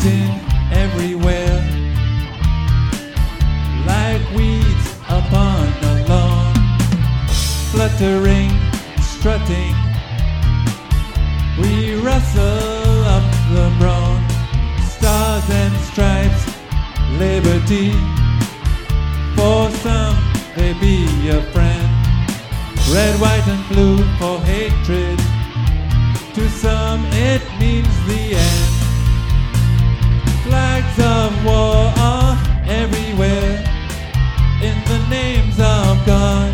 floating everywhere, like weeds upon a lawn, fluttering, strutting. We rustle up the brown, stars and stripes, liberty. For some they be a friend, red, white and blue for hatred. To some it means the end. Flags of war are everywhere in the names of God.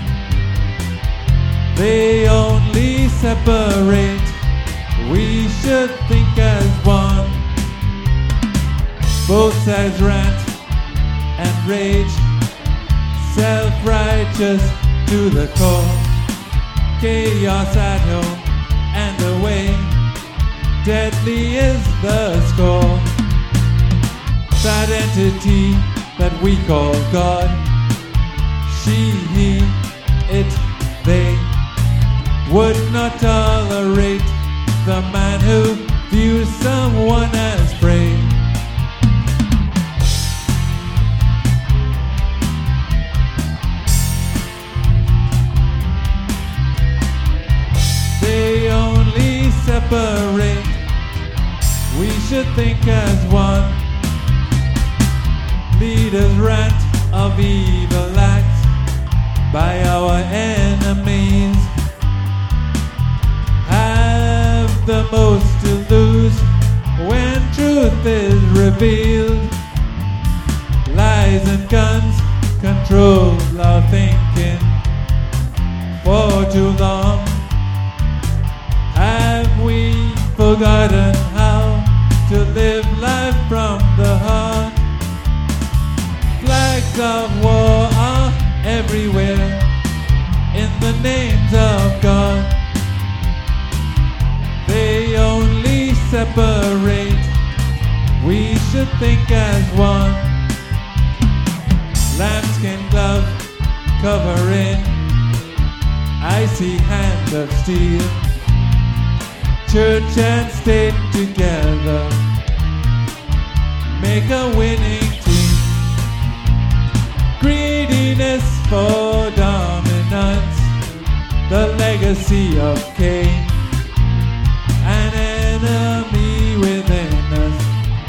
They only separate, we should think as one. Both sides rant and rage, self-righteous to the core. Chaos at home and away, deadly is the score. That entity that we call God, she, he, it, they, would not tolerate the man who views someone as prey. They only separate, we should think as one. Leaders rant of evil acts by our enemies, have the most to lose when truth is revealed. Lies and guns control our thinking for too long. Have we forgotten how to live life from the heart? Flags of war are everywhere in the names of God. They only separate, we should think as one. Lambskin glove covering, icy hand of steel. Church and state together make a winning team. Greediness for dominance, the legacy of Cain. An enemy within us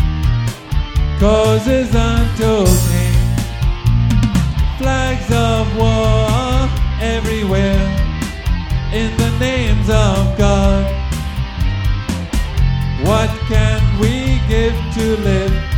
causes untold pain. Flags of war everywhere in the names of God. What can we give to live